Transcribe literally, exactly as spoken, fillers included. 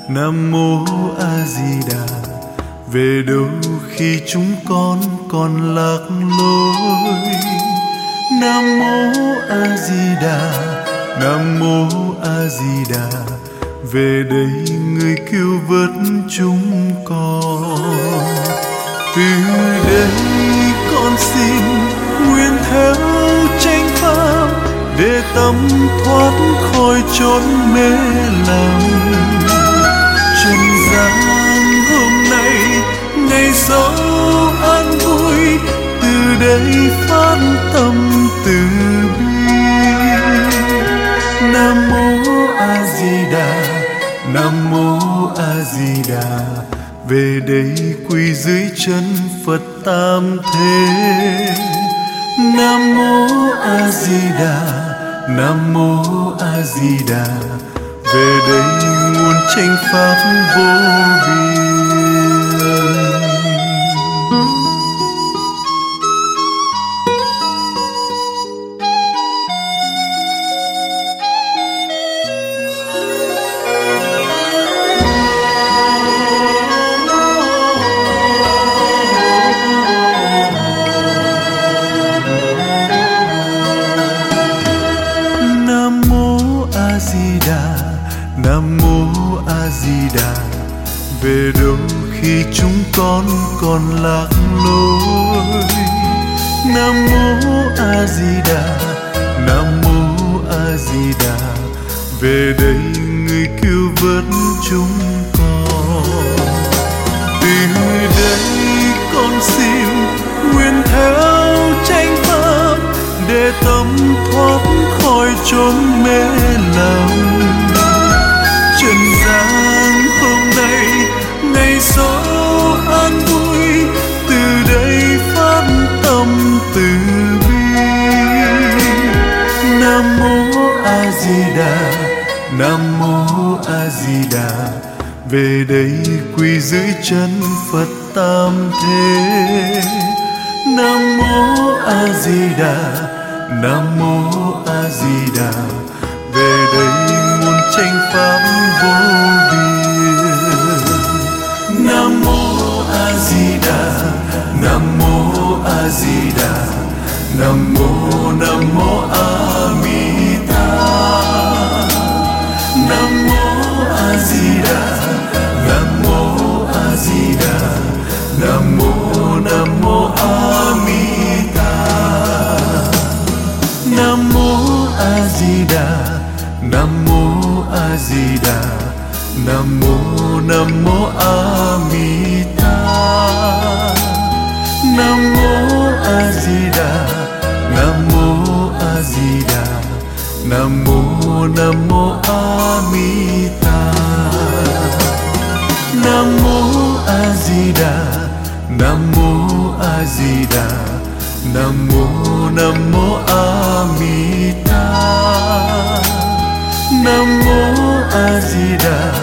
Nam mô A Di Đà. Về đâu khi chúng con còn lạc lối. Nam mô A Di Đà. Nam mô A Di Đà. Về đây người cứu vớt chúng con. Từ đây con xin nguyện theo chánh pháp, để tâm thoát khỏi chốn mê lầm. Trần gian hôm nay ngày gió an vui, từ đây phát tâm từ bi. Nam mô A Di Đà. Nam mô A Di Đà. Về đây quỳ dưới chân Phật Tam Thế. Nam mô A Di Đà. Nam mô A Di Đà. Về đây nguồn chánh pháp vô biên. Nam mô A Di Đà. Về đâu khi chúng con còn lạc lối. Nam mô A Di Đà. Nam mô A Di Đà. Về đây người cứu vớt chúng con. Từ đây con xin nguyện theo chánh pháp, để tâm thoát khỏi chốn mê lầm. Trần gian hôm nay ngày gió an vui, từ đây phát tâm từ bi. Nam mô A Di Đà. Nam mô A Di Đà. Về đây quỳ dưới chân Phật Tam Thế. Nam mô A Di Đà. Nam mô A Di Đà. Về đây nguồn chánh pháp vô biên. Nam mô A Di Đà. Nam mô A Di Đà. Nam mô Nam mô A Di Đà. Nam mô A Di Đà. Nam mô A Di Đà. Nam mô Nam mô A Di Đà. Nam mô A Di Đà. Nam mô A Di Đà. Nam mô Nam mô A Di Đà. Nam mô A Di Đà. Nam mô A Di Đà. Nam mô Nam mô A Di Đà. Nam mô A Di Đà. Nam mô A Di Đà. Nam mô Nam mô A Di Đà. Nam mô A Di Đà.